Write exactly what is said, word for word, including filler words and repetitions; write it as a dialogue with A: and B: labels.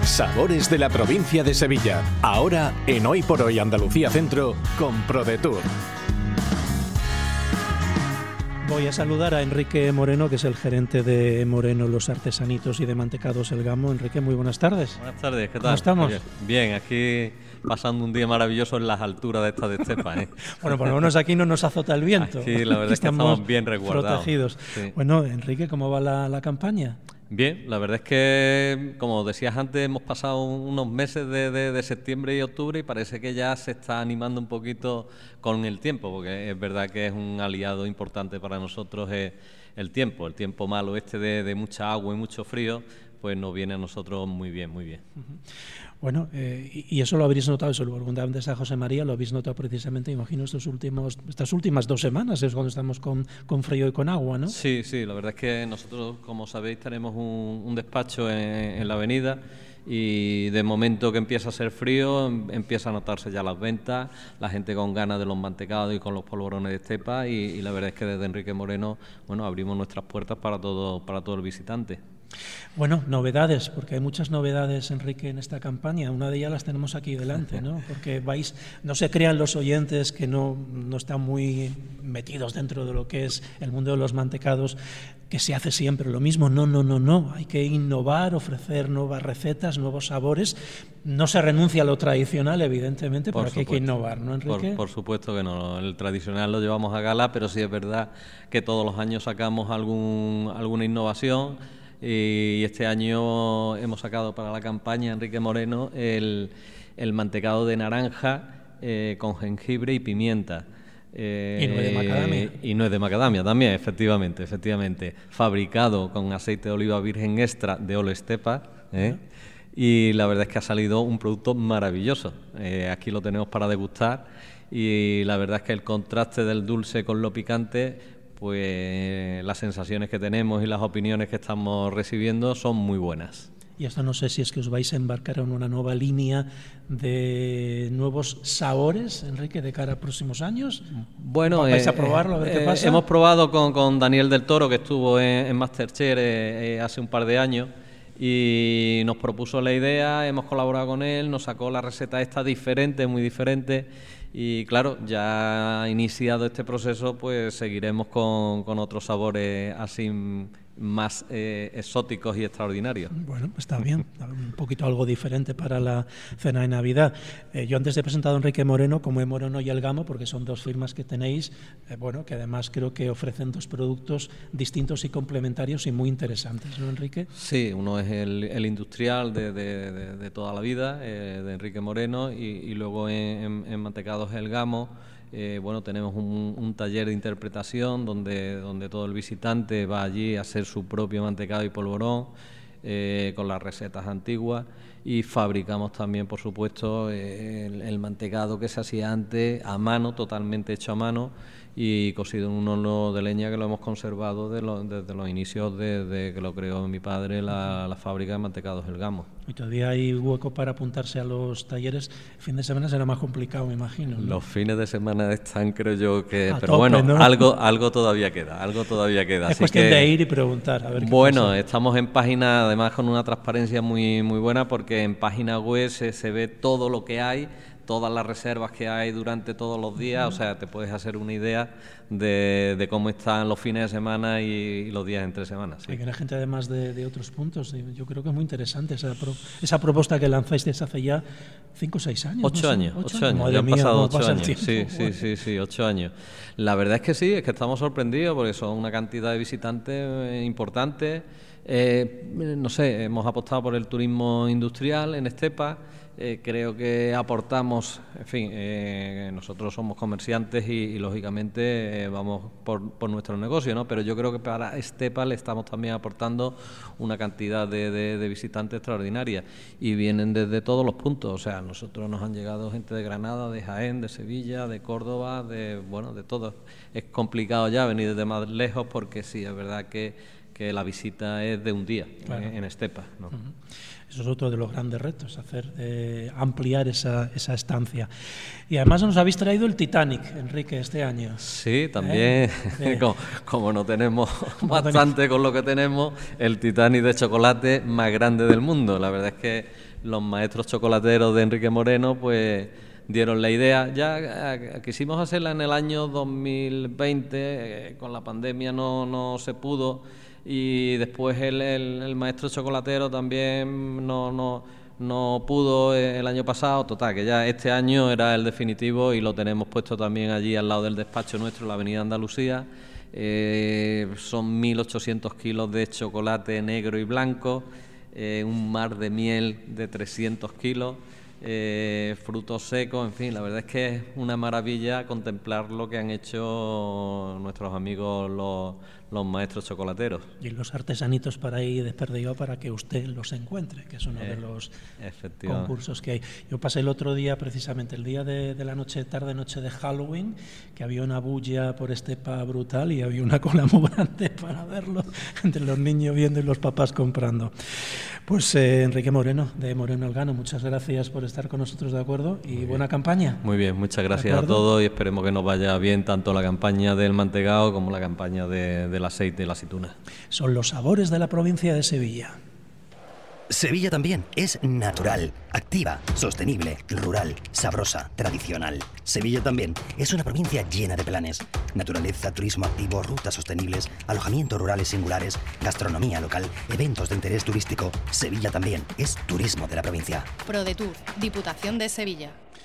A: Sabores de la provincia de Sevilla. Ahora en Hoy por Hoy Andalucía Centro con ProDetour.
B: Voy a saludar a Enrique Moreno, que es el gerente de Moreno Los Artesanitos y de Mantecados El Gamo. Enrique, muy buenas tardes.
C: Buenas tardes, ¿qué tal?
B: ¿Cómo estamos?
C: Bien, bien, aquí pasando un día maravilloso en las alturas de esta de Estepa, ¿eh?
B: Bueno, por lo menos aquí no nos azota el viento.
C: Aquí la verdad
B: aquí
C: es que estamos bien resguardados.
B: Protegidos.
C: Sí.
B: Bueno, Enrique, ¿cómo va la, la campaña?
C: Bien, la verdad es que, como decías antes, hemos pasado unos meses de, de, de septiembre y octubre y parece que ya se está animando un poquito con el tiempo, porque es verdad que es un aliado importante para nosotros eh, el tiempo. El tiempo malo este de, de mucha agua y mucho frío, pues nos viene a nosotros muy bien, muy bien.
B: Uh-huh. Bueno, eh, y eso lo habréis notado, eso lo preguntaba antes a José María, lo habéis notado precisamente, imagino, estos últimos, estas últimas dos semanas, es cuando estamos con, con frío y con agua, ¿no?
C: Sí, sí, la verdad es que nosotros, como sabéis, tenemos un, un despacho en, en la avenida y de momento que empieza a ser frío, empieza a notarse ya las ventas, la gente con ganas de los mantecados y con los polvorones de Estepa y, y la verdad es que desde Enrique Moreno, bueno, abrimos nuestras puertas para todo, para todo el visitante.
B: Bueno, novedades, porque hay muchas novedades, Enrique, en esta campaña. Una de ellas las tenemos aquí delante, ¿no? Porque vais, no se crean los oyentes que no, no están muy metidos dentro de lo que es el mundo de los mantecados, que se hace siempre lo mismo. No, no, no, no. Hay que innovar, ofrecer nuevas recetas, nuevos sabores. No se renuncia a lo tradicional, evidentemente, pero aquí hay que innovar, ¿no, Enrique?
C: Por, por supuesto que no. El tradicional lo llevamos a gala, pero sí es verdad que todos los años sacamos algún, alguna innovación. Y este año hemos sacado para la campaña Enrique Moreno el, el mantecado de naranja eh, con jengibre y pimienta.
B: Eh, y nuez de macadamia.
C: Y nuez de macadamia también, efectivamente, efectivamente. Fabricado con aceite de oliva virgen extra de Olo Estepa, ¿eh? Uh-huh. Y la verdad es que ha salido un producto maravilloso. Eh, aquí lo tenemos para degustar y la verdad es que el contraste del dulce con lo picante, pues las sensaciones que tenemos y las opiniones que estamos recibiendo son muy buenas.
B: Y esto no sé si es que os vais a embarcar en una nueva línea de nuevos sabores, Enrique, de cara a próximos años.
C: Bueno,
B: ¿vais
C: eh,
B: a probarlo a ver
C: eh,
B: qué pasa?
C: Hemos probado con, con Daniel del Toro, que estuvo en, en Masterchef eh, eh, hace un par de años y nos propuso la idea, hemos colaborado con él, nos sacó la receta esta diferente, muy diferente. Y claro, ya iniciado este proceso, pues seguiremos con, con otros sabores así más eh, exóticos y extraordinarios.
B: Bueno, está bien, un poquito algo diferente para la cena de Navidad. Eh, yo antes he presentado a Enrique Moreno como E Moreno y El Gamo, porque son dos firmas que tenéis, eh, bueno, que además creo que ofrecen dos productos distintos y complementarios y muy interesantes, ¿no, Enrique?
C: Sí, uno es el, el industrial de, de, de, de toda la vida, eh, de Enrique Moreno, y, y luego en, en, en Mantecados El Gamo. Eh, bueno, tenemos un, un taller de interpretación donde, donde todo el visitante va allí a hacer su propio mantecado y polvorón eh, con las recetas antiguas y fabricamos también, por supuesto, eh, el, el mantecado que se hacía antes a mano, totalmente hecho a mano y cocido en un horno de leña que lo hemos conservado de lo, desde los inicios de, de que lo creó mi padre, la, la fábrica de Mantecados El Gamo.
B: Y todavía hay hueco para apuntarse a los talleres. El fin de semana será más complicado, me imagino, ¿no?
C: Los fines de semana están, creo yo, que...
B: A
C: pero
B: tope,
C: bueno,
B: ¿no?
C: algo algo todavía queda, algo todavía queda.
B: Es
C: Así
B: cuestión
C: que,
B: de ir y preguntar, a ver qué
C: bueno,
B: pasa.
C: estamos en página, además con una transparencia muy muy buena, porque en página web se, se ve todo lo que hay, todas las reservas que hay durante todos los días, o sea, te puedes hacer una idea de, de cómo están los fines de semana y, y los días entre semanas. Sí.
B: Hay que la gente además de, de otros puntos, yo creo que es muy interesante esa, pro, esa propuesta que lanzáis desde hace ya cinco o seis años.
C: Ocho
B: ¿no?
C: años,
B: ocho,
C: ocho años,
B: Madre
C: ya han
B: mía,
C: pasado
B: ocho
C: años,
B: tiempo,
C: sí,
B: bueno.
C: sí, sí, sí, ocho años. La verdad es que sí, es que estamos sorprendidos porque son una cantidad de visitantes eh, importantes. Eh, no sé, hemos apostado por el turismo industrial en Estepa. Eh, creo que aportamos, en fin, eh, nosotros somos comerciantes y, y lógicamente eh, vamos por, por nuestro negocio, ¿no? Pero yo creo que para Estepa le estamos también aportando una cantidad de, de, de visitantes extraordinarias y vienen desde todos los puntos. O sea, nosotros nos han llegado gente de Granada, de Jaén, de Sevilla, de Córdoba, de bueno, de todo. Es complicado ya venir desde más lejos porque sí, es verdad que que la visita es de un día,
B: claro,
C: en, en estepa, ¿no?
B: Uh-huh. Eso es otro de los grandes retos, hacer eh, ampliar esa, esa estancia. Y además nos habéis traído el Titanic, Enrique, este año.
C: Sí, también,
B: ¿Eh?
C: como, como no tenemos bastante con lo que tenemos, el Titanic de chocolate más grande del mundo. La verdad es que los maestros chocolateros de Enrique Moreno, pues dieron la idea. Ya eh, quisimos hacerla en el año dos mil veinte, eh, con la pandemia no, no se pudo, y después el, el, el maestro chocolatero también no, no, no pudo el año pasado. Total, que ya este año era el definitivo y lo tenemos puesto también allí al lado del despacho nuestro, en la avenida Andalucía. Eh, son mil ochocientos kilos de chocolate negro y blanco, eh, un mar de miel de trescientos kilos, eh, frutos secos, en fin, la verdad es que es una maravilla contemplar lo que han hecho nuestros amigos los, los maestros chocolateros.
B: Y los artesanitos para ahí desperdigados para que usted los encuentre, que es uno eh, de los concursos que hay. Yo pasé el otro día, precisamente el día de, de la noche, tarde-noche de Halloween, que había una bulla por Estepa brutal y había una cola muy grande para verlo, entre los niños viendo y los papás comprando. Pues eh, Enrique Moreno, de Moreno Elgano, muchas gracias por estar con nosotros, ¿de acuerdo? Y buena campaña.
C: Muy bien, muchas gracias a todos y esperemos que nos vaya bien tanto la campaña del mantecado como la campaña de, del aceite y la aceituna.
B: Son los sabores de la provincia de Sevilla.
D: Sevilla también es natural, activa, sostenible, rural, sabrosa, tradicional. Sevilla también es una provincia llena de planes. Naturaleza, turismo activo, rutas sostenibles, alojamientos rurales singulares, gastronomía local, eventos de interés turístico. Sevilla también es turismo de la provincia.
E: ProDetour, Diputación de Sevilla.